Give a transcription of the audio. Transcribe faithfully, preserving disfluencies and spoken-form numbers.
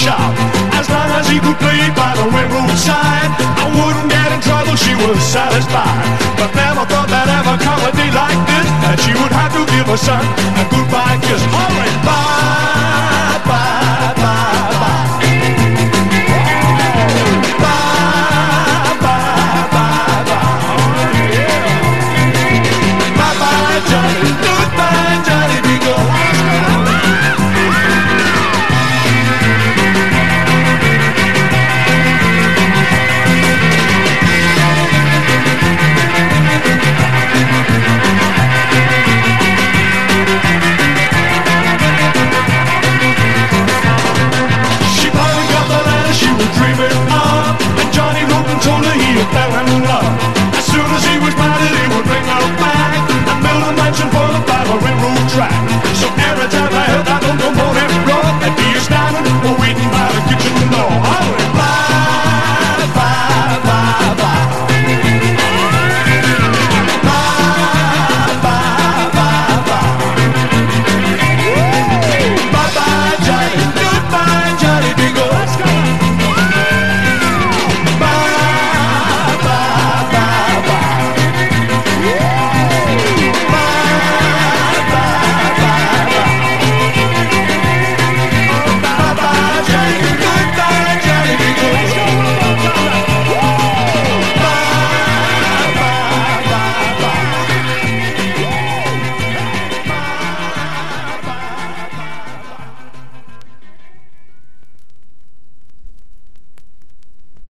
shop. As long as he could play by the railroad side, I wouldn't get in trouble, she was satisfied. But never thought that ever come a day like this, that she would have to give her son a goodbye kiss. Alright, bye, bye, bye, bye. Bye, bye, bye, bye. Yeah. Bye, bye, Johnny. Goodbye, Johnny, because dreaming